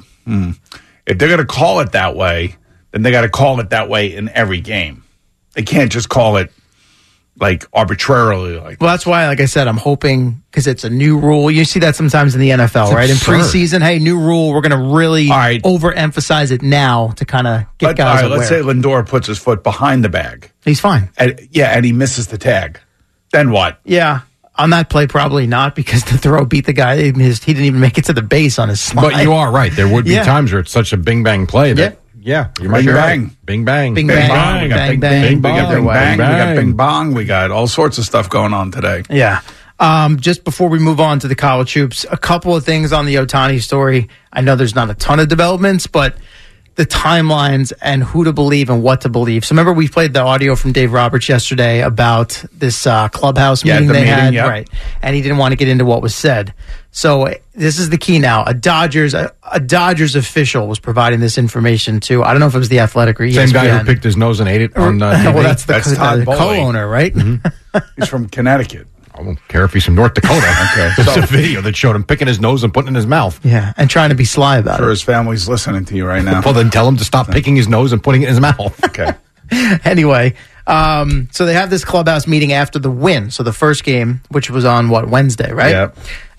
If they're going to call it that way, then they got to call it that way in every game. They can't just call it like arbitrarily. Well, that's why, like I said, I'm hoping, because it's a new rule. You see that sometimes in the NFL, right? Absurd. In preseason, hey, new rule. We're going to really overemphasize it now to kind of get guys aware. Let's say Lindor puts his foot behind the bag. He's fine. And he misses the tag. Then what? Yeah. On that play, probably not, because the throw beat the guy. He didn't even make it to the base on his slide. But you are right. There would be times where it's such a bing-bang play that, you might be right. Bing-bang. Bing-bang. We got bing-bang. We got bing-bong. We got all sorts of stuff going on today. Yeah. Just before we move on to the college hoops, a couple of things on the Ohtani story. I know there's not a ton of developments, but the timelines and who to believe and what to believe. So remember, we played the audio from Dave Roberts yesterday about this clubhouse meeting they had, right? And he didn't want to get into what was said. So this is the key now. A Dodgers official was providing this information to, I don't know if it was The Athletic or ESPN. Same guy who picked his nose and ate it on TV? Well, that's the co-owner, right? Mm-hmm. He's from Connecticut. I don't care if he's from North Dakota. Okay. There's a video that showed him picking his nose and putting it in his mouth. Yeah, and trying to be sly about it. His family's listening to you right now. Well, then tell him to stop picking his nose and putting it in his mouth. Okay. Anyway, so they have this clubhouse meeting after the win. So the first game, which was on, Wednesday, right? Yep.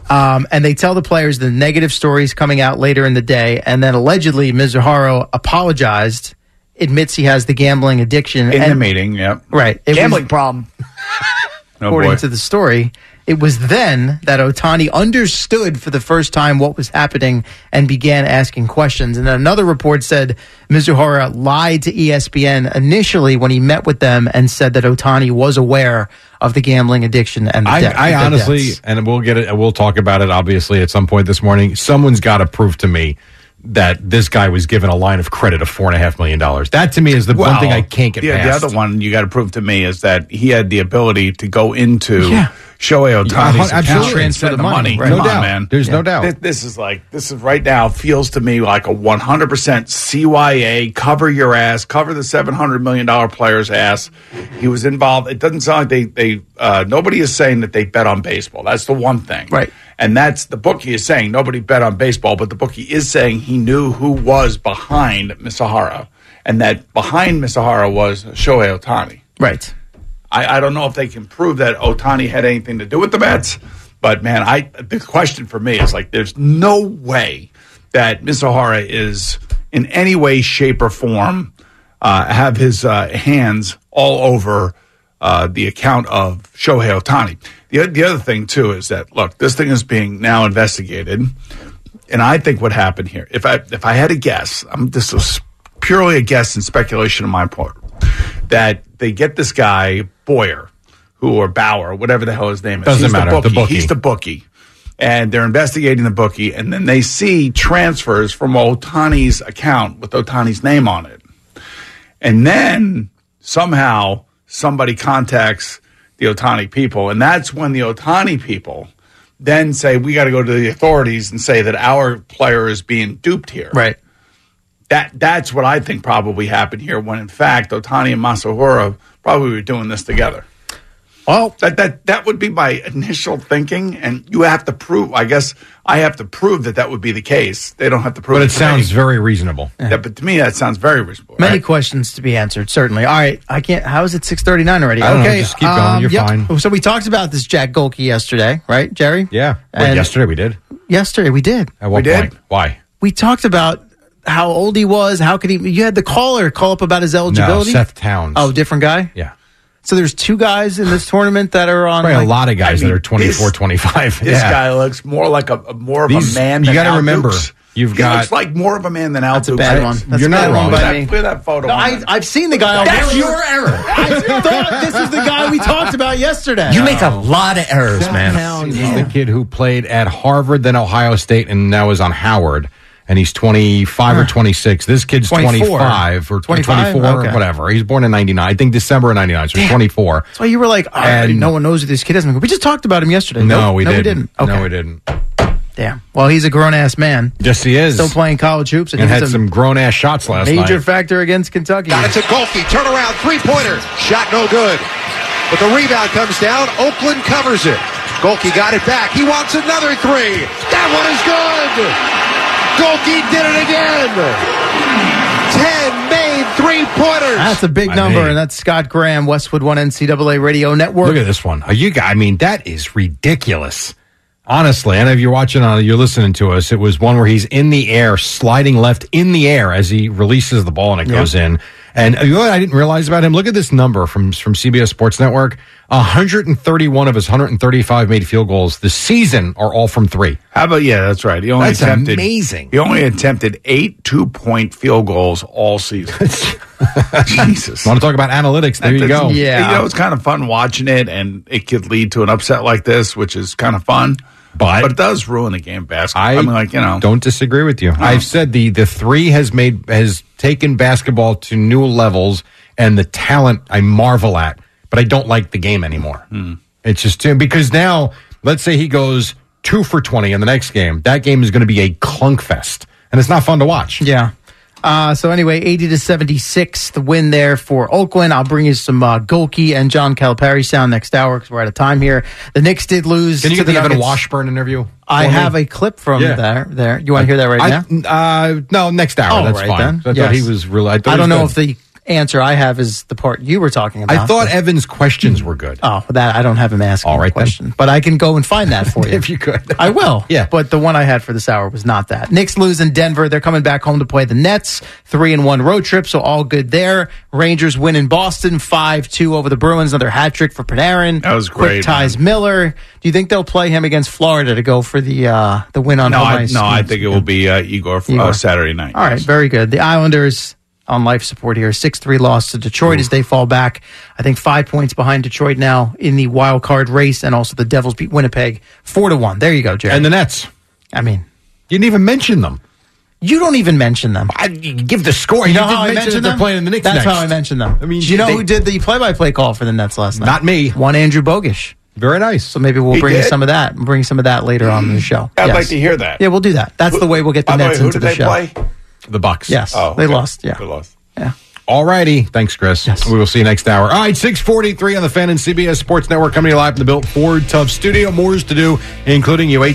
And they tell the players the negative stories coming out later in the day. And then allegedly, Mizuhara apologized, admits he has the gambling addiction. In the meeting, yep. Right. Gambling problem. According to the story, it was then that Ohtani understood for the first time what was happening and began asking questions. And then another report said Mizuhara lied to ESPN initially when he met with them and said that Ohtani was aware of the gambling addiction and the I honestly, and we'll talk about it obviously at some point this morning, someone's got to prove to me that this guy was given a line of credit of $4.5 million. That to me is the one thing I can't get past. The other one you got to prove to me is that he had the ability to go into Shohei Ohtani's account and send the money. Right. No doubt, man. There's no doubt. This is right now feels to me like a 100% CYA, cover your ass, cover the $700 million player's ass. He was involved. It doesn't sound like they nobody is saying that they bet on baseball. That's the one thing. Right. And that's the bookie is saying nobody bet on baseball, but the bookie is saying he knew who was behind Mizuhara, and that behind Mizuhara was Shohei Ohtani. Right. I don't know if they can prove that Ohtani had anything to do with the bets, but man, the question for me is like, there's no way that Mizuhara is in any way, shape, or form have his hands all over the account of Shohei Ohtani. The other thing, too, is that, look, this thing is being now investigated, and I think what happened here, if I had to guess, this is purely a guess and speculation on my part, that they get this guy Boyer, or Bauer, whatever the hell his name is. Doesn't matter. The bookie. He's the bookie. And they're investigating the bookie, and then they see transfers from Ohtani's account with Ohtani's name on it. And then somehow somebody contacts the Ohtani people, and that's when the Ohtani people then say, we got to go to the authorities and say that our player is being duped here. Right. That's what I think probably happened here, when in fact Ohtani and Masahiro probably were doing this together. Well, that would be my initial thinking, and you have to prove. I guess I have to prove that would be the case. They don't have to prove. But it sounds very reasonable. Yeah, but to me, that sounds very reasonable. Many questions to be answered, certainly. All right, I can't. How is it 6:39 already? I don't know, just keep going. You're fine. So we talked about this Jack Golke yesterday, right, Jerry? Yeah. Wait, yesterday we did. Yesterday we did. At what point? Why? We talked about how old he was. How could he? You had the caller call up about his eligibility. No, Seth Towns. Oh, different guy. Yeah. So there's two guys in this tournament that are on. Probably a lot of guys that are 24, 25. This guy looks more like a man. You got to remember, he looks like more of a man than Al That's a bad one. That's You're not wrong. By Put that photo. No, I've seen the guy. That's your error. I thought this was the guy we talked about yesterday. You make a lot of errors, man. Towns is the kid who played at Harvard, then Ohio State, and now is on Howard. And he's 25 or 26. This kid's 25 or 24, okay. Whatever. He's born in 99. I think December of 99, so he's 24. So you were like, no one knows who this kid is. We just talked about him yesterday. No, we didn't. Okay. No, we didn't. Damn. Well, he's a grown-ass man. Yes, he is. Still playing college hoops. And had some grown-ass shots last night. Major factor against Kentucky. Got it to Golke. Turnaround, three-pointer. Shot no good. But the rebound comes down. Oakland covers it. Golke got it back. He wants another three. That one is good. Golke did it again. 10 made three-pointers. That's a big number, and that's Scott Graham, Westwood One NCAA Radio Network. Look at this one. That is ridiculous. Honestly, and if you're watching you're listening to us, it was one where he's in the air, sliding left in the air as he releases the ball and it goes in. And you know what I didn't realize about him? Look at this number from CBS Sports Network. 131 of his 135 made field goals this season are all from three. How about, that's right. That's amazing. He only attempted 8 2-point field goals all season. Jesus. Want to talk about analytics? There you go. Yeah. It's kind of fun watching it, and it could lead to an upset like this, which is kind of fun. But it does ruin a game of basketball. Don't disagree with you. No. I've said the three has taken basketball to new levels, and the talent I marvel at, but I don't like the game anymore. It's just because now, let's say he goes 2 for 20 in the next game. That game is going to be a clunk fest, and it's not fun to watch. Yeah. So anyway, 80-76, the win there for Oakland. I'll bring you some Golke and John Calipari sound next hour because we're out of time here. The Knicks did lose. Can you to get the Evan Nuggets. Washburn interview? I have a clip from there. You want to hear that right now? No, next hour. That's right fine. then. I thought he was really. I don't know if the answer I have is the part you were talking about. I thought Evan's questions were good. Oh, that I don't have him asking a question, then. but I can go and find that for you if you could. I will. Yeah, but the one I had for this hour was not that. Knicks lose in Denver. They're coming back home to play the Nets. 3-1 road trip, so all good there. Rangers win in Boston 5-2 over the Bruins. Another hat trick for Panarin. That was great. Quick ties Miller. Do you think they'll play him against Florida to go for the win on home ice? No, I think it will be Igor for Saturday night. All right, very good. The Islanders on life support here. 6-3 loss to Detroit as they fall back. I think 5 points behind Detroit now in the wild card race, and also the Devils beat Winnipeg 4-1. There you go, Jerry. And the Nets. I mean, you didn't even mention them. You don't even mention them. You give the score. You know didn't how I mentioned them? They're playing in the Knicks That's next. how I mentioned them. I mean, do you know who did the play-by-play call for the Nets last night? Not me. One Andrew Bogish. Very nice. So maybe we'll bring you some of that. We'll bring you some of that later on in the show. I'd like to hear that. Yeah, we'll do that. That's the way we'll get the Nets into the show. Play? The Bucks. Yes. They lost. Yeah. They lost. Yeah. All righty. Thanks, Chris. Yes. We will see you next hour. All right, 6:43 on the Fan and CBS Sports Network, coming to you live from the Built Ford Tough Studio. More to do, including you,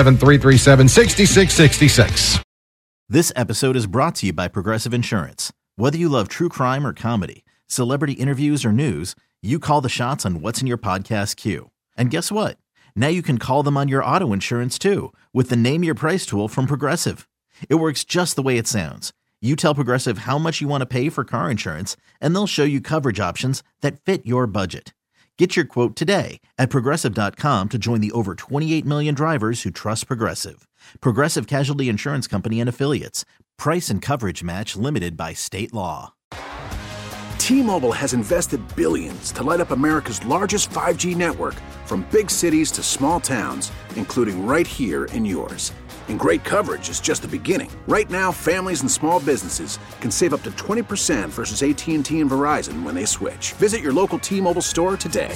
877-337-6666. This episode is brought to you by Progressive Insurance. Whether you love true crime or comedy, celebrity interviews or news, you call the shots on what's in your podcast queue. And guess what? Now you can call them on your auto insurance too with the Name Your Price tool from Progressive. It works just the way it sounds. You tell Progressive how much you want to pay for car insurance, and they'll show you coverage options that fit your budget. Get your quote today at Progressive.com to join the over 28 million drivers who trust Progressive. Progressive Casualty Insurance Company and Affiliates. Price and coverage match limited by state law. T-Mobile has invested billions to light up America's largest 5G network, from big cities to small towns, including right here in yours. And great coverage is just the beginning. Right now, families and small businesses can save up to 20% versus AT&T and Verizon when they switch. Visit your local T-Mobile store today.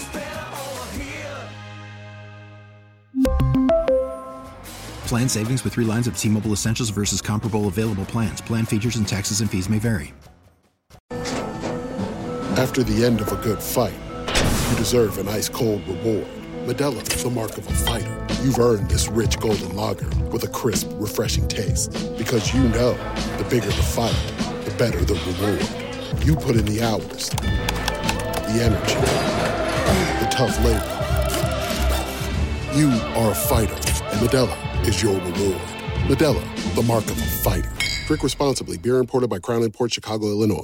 Plan savings with 3 lines of T-Mobile Essentials versus comparable available plans. Plan features and taxes and fees may vary. After the end of a good fight, you deserve an ice-cold reward. Modelo is the mark of a fighter. You've earned this rich golden lager with a crisp, refreshing taste. Because you know, the bigger the fight, the better the reward. You put in the hours, the energy, the tough labor. You are a fighter, and Modelo is your reward. Modelo, the mark of a fighter. Drink responsibly. Beer imported by Crown Imports, Chicago, Illinois.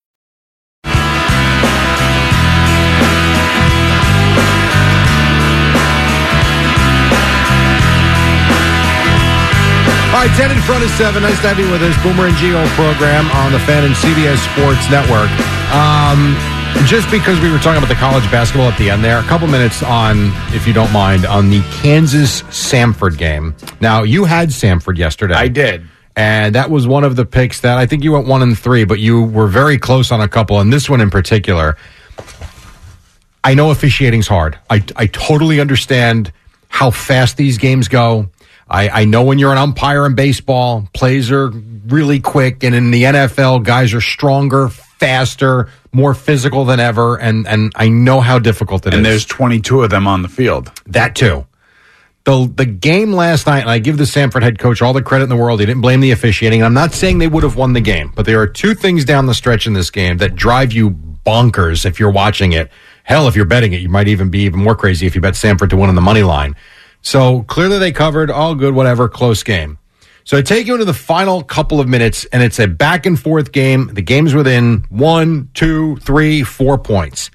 All right, 10 in front of 7. Nice to have you with us. Boomer and Gio program on the Fan and CBS Sports Network. Just because we were talking about the college basketball at the end there, a couple minutes on, if you don't mind, on the Kansas-Samford game. Now, you had Samford yesterday. I did. And that was one of the picks that I think you went 1-3, but you were very close on a couple, and this one in particular. I know officiating's hard. I totally understand how fast these games go. I know when you're an umpire in baseball, plays are really quick, and in the NFL, guys are stronger, faster, more physical than ever, and I know how difficult it is. And there's 22 of them on the field. That too. The game last night, and I give the Samford head coach all the credit in the world. He didn't blame the officiating. And I'm not saying they would have won the game, but there are two things down the stretch in this game that drive you bonkers if you're watching it. Hell, if you're betting it, you might even be even more crazy if you bet Samford to win on the money line. So clearly they covered, all good, whatever, close game. So I take you into the final couple of minutes, and it's a back and forth game. The game's within 1, 2, 3, 4 points.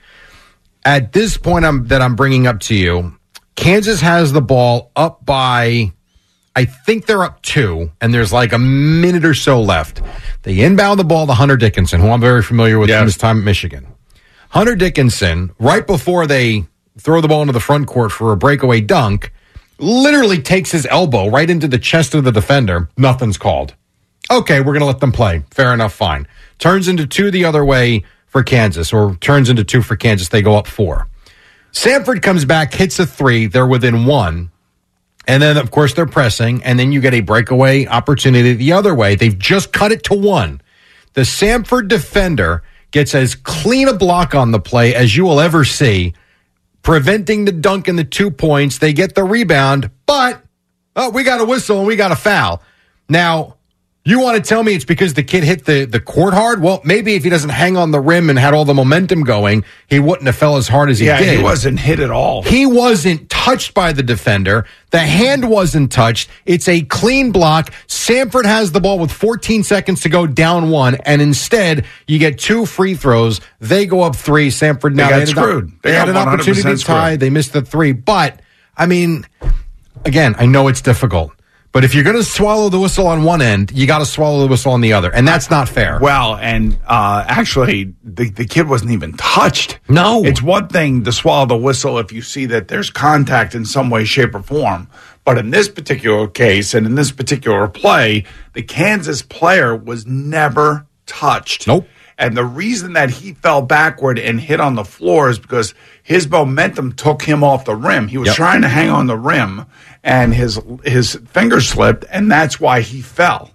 At this point that I'm bringing up to you, Kansas has the ball up by, I think they're up 2, and there's like a minute or so left. They inbound the ball to Hunter Dickinson, who I'm very familiar with from his time at Michigan. Hunter Dickinson, right before they throw the ball into the front court for a breakaway dunk, literally takes his elbow right into the chest of the defender. Nothing's called. Okay, we're going to let them play. Fair enough, fine. Turns into 2 the other way for Kansas, or turns into 2 for Kansas. They go up 4. Samford comes back, hits a 3. They're within 1. And then, of course, they're pressing, and then you get a breakaway opportunity the other way. They've just cut it to 1. The Samford defender gets as clean a block on the play as you will ever see, preventing the dunk and the 2 points. They get the rebound, but we got a whistle and we got a foul. Now, you want to tell me it's because the kid hit the court hard? Well, maybe if he doesn't hang on the rim and had all the momentum going, he wouldn't have fell as hard as he did. He wasn't hit at all. He wasn't touched by the defender. The hand wasn't touched. It's a clean block. Samford has the ball with 14 seconds to go, down 1, and instead you get 2 free throws. They go up 3. Samford now got screwed. They had an opportunity to tie. They missed the 3. But, I mean, again, I know it's difficult. But if you're going to swallow the whistle on one end, you got to swallow the whistle on the other. And that's not fair. Well, and actually, the kid wasn't even touched. No. It's one thing to swallow the whistle if you see that there's contact in some way, shape, or form. But in this particular case and in this particular play, the Kansas player was never touched. Nope. And the reason that he fell backward and hit on the floor is because his momentum took him off the rim. He was trying to hang on the rim, and his finger slipped, and that's why he fell.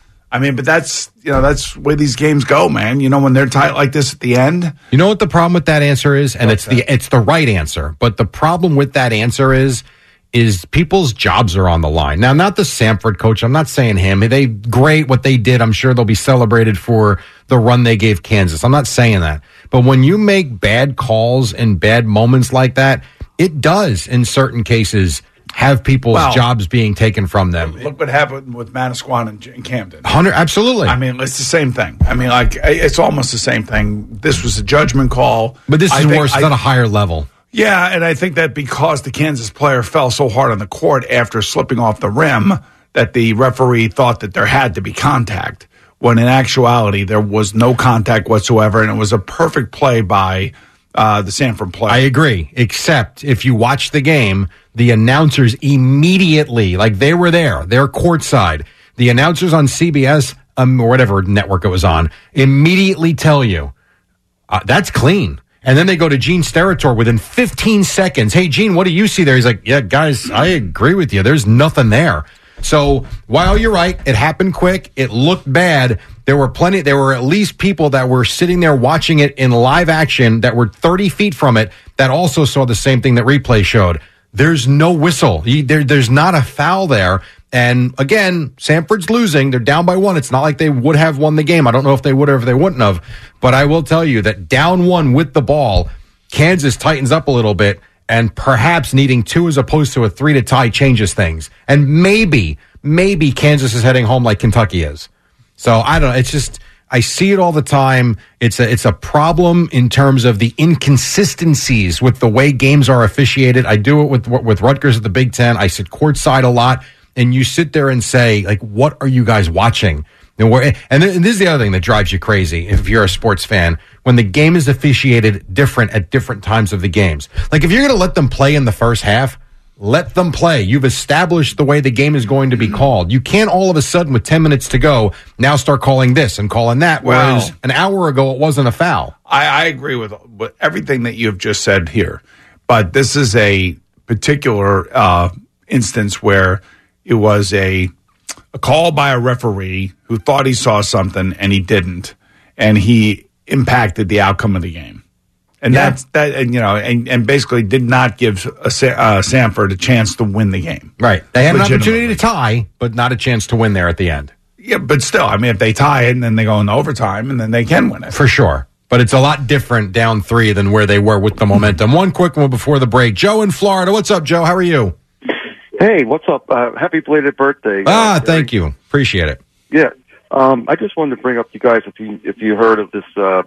I mean, but that's the way these games go, man. You know, when they're tight like this at the end. You know what the problem with that answer is? And it's the right answer. But the problem with that answer is people's jobs are on the line. Now, not the Samford coach. I'm not saying him. They great what they did. I'm sure they'll be celebrated for the run they gave Kansas. I'm not saying that. But when you make bad calls and bad moments like that, it does, in certain cases, have people's jobs being taken from them. Look what happened with Manasquan and Camden. Absolutely. I mean, it's the same thing. I mean, like, it's almost the same thing. This was a judgment call. But this is worse. It's at a higher level. Yeah, and I think that because the Kansas player fell so hard on the court after slipping off the rim, that the referee thought that there had to be contact, when in actuality there was no contact whatsoever, and it was a perfect play by the Sanford player. I agree, except if you watch the game, the announcers immediately, like they were there, they're courtside. The announcers on CBS, or whatever network it was on, immediately tell you, that's clean. And then they go to Gene Steratore within 15 seconds. Hey, Gene, what do you see there? He's like, yeah, guys, I agree with you. There's nothing there. So while you're right, it happened quick. It looked bad. There were at least people that were sitting there watching it in live action that were 30 feet from it that also saw the same thing that replay showed. There's no whistle. There's not a foul there. And again, Sanford's losing. They're down by 1. It's not like they would have won the game. I don't know if they would or if they wouldn't have. But I will tell you that down 1 with the ball, Kansas tightens up a little bit, and perhaps needing 2 as opposed to a 3 to tie changes things. And maybe Kansas is heading home like Kentucky is. So I don't know. It's just, I see it all the time. It's a problem in terms of the inconsistencies with the way games are officiated. I do it with Rutgers at the Big Ten. I sit courtside a lot. And you sit there and say, like, what are you guys watching? And this is the other thing that drives you crazy if you're a sports fan, when the game is officiated different at different times of the games. Like, if you're going to let them play in the first half, let them play. You've established the way the game is going to be called. You can't all of a sudden, with 10 minutes to go, now start calling this and calling that, whereas an hour ago it wasn't a foul. I agree with everything that you've just said here. But this is a particular instance where it was a call by a referee who thought he saw something and he didn't, and he impacted the outcome of the game. And and basically did not give Sanford a chance to win the game. Right. They had an opportunity to tie, but not a chance to win there at the end. Yeah, but still, I mean, if they tie it and then they go into overtime and then they can win it. For sure. But it's a lot different down 3 than where they were with the momentum. One quick one before the break. Joe in Florida. What's up, Joe? How are you? Hey, what's up? Happy belated birthday. Thank you. Appreciate it. Yeah. I just wanted to bring up you guys if you heard of this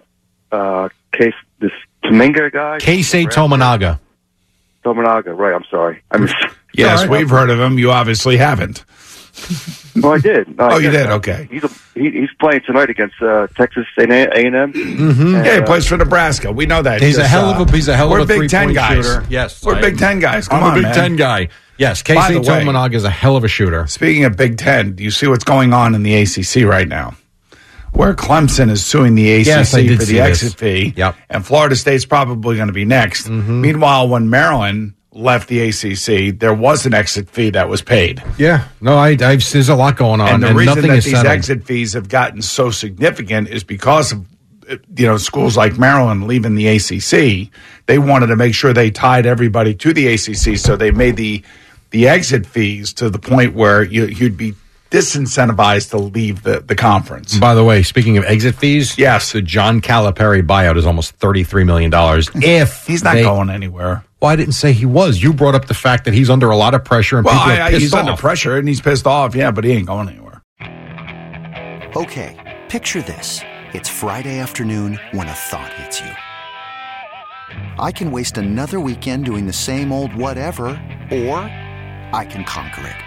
case, this Tominga guy. Keisei Tominaga. Tominaga, right. I'm sorry. Yes, we've heard of him. You obviously haven't. No, I did. You did? Okay. He's playing tonight against Texas A&M. Mm-hmm. Yeah, he plays for Nebraska. We know that. He's a hell of a Big Ten guys. Shooter. Yes, we're Big Ten guys. Come on, I'm a Big Ten guy. Yes, Keisei Tominaga is a hell of a shooter. Speaking of Big Ten, do you see what's going on in the ACC right now? Where Clemson is suing the ACC for the exit fee. Yep. And Florida State's probably going to be next. Mm-hmm. Meanwhile, when Maryland left the ACC, there was an exit fee that was paid. Yeah. No, there's a lot going on. And the reason that these settled. exit fees have gotten so significant is because of schools like Maryland leaving the ACC. They wanted to make sure they tied everybody to the ACC, so they made the exit fees to the point where you'd be disincentivized to leave the conference. By the way, speaking of exit fees, yes, the John Calipari buyout is almost $33 million. If he's not going anywhere. Well, I didn't say he was. You brought up the fact that he's under a lot of pressure and people are pissed he's off. Under pressure and he's pissed off, yeah, but he ain't going anywhere. Okay, picture this. It's Friday afternoon when a thought hits you. I can waste another weekend doing the same old whatever, or I can conquer it.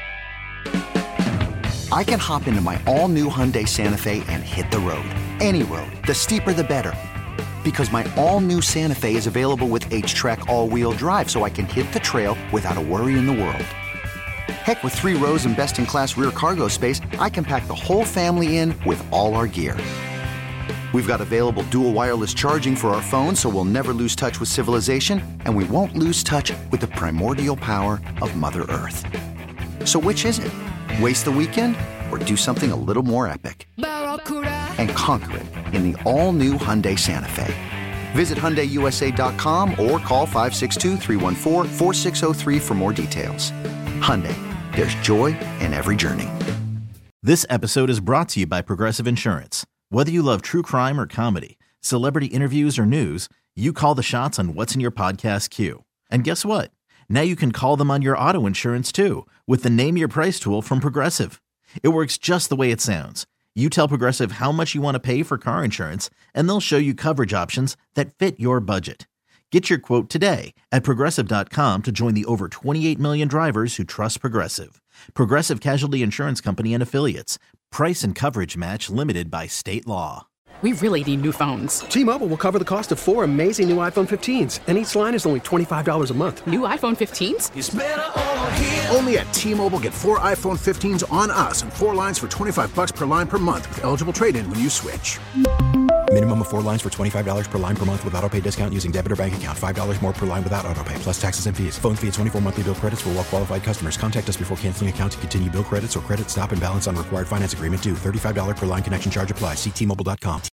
I can hop into my all-new Hyundai Santa Fe and hit the road. Any road. The steeper, the better. Because my all-new Santa Fe is available with H-Track all-wheel drive, so I can hit the trail without a worry in the world. Heck, with 3 rows and best-in-class rear cargo space, I can pack the whole family in with all our gear. We've got available dual wireless charging for our phones, so we'll never lose touch with civilization, and we won't lose touch with the primordial power of Mother Earth. So which is it? Waste the weekend or do something a little more epic? And conquer it in the all-new Hyundai Santa Fe. Visit HyundaiUSA.com or call 562-314-4603 for more details. Hyundai, there's joy in every journey. This episode is brought to you by Progressive Insurance. Whether you love true crime or comedy, celebrity interviews or news, you call the shots on what's in your podcast queue. And guess what? Now you can call them on your auto insurance too with the Name Your Price tool from Progressive. It works just the way it sounds. You tell Progressive how much you want to pay for car insurance, and they'll show you coverage options that fit your budget. Get your quote today at Progressive.com to join the over 28 million drivers who trust Progressive. Progressive Casualty Insurance Company and Affiliates. Price and coverage match limited by state law. We really need new phones. T-Mobile will cover the cost of 4 amazing new iPhone 15s, and each line is only $25 a month. New iPhone 15s? It's better over here. Only at T-Mobile, get 4 iPhone 15s on us and 4 lines for $25 per line per month with eligible trade-in when you switch. Minimum of 4 lines for $25 per line per month with autopay discount using debit or bank account. $5 more per line without autopay, plus taxes and fees. Phone fee at 24 monthly bill credits for well-qualified customers. Contact us before canceling account to continue bill credits or credit stop and balance on required finance agreement due. $35 per line connection charge applies. See T-Mobile.com.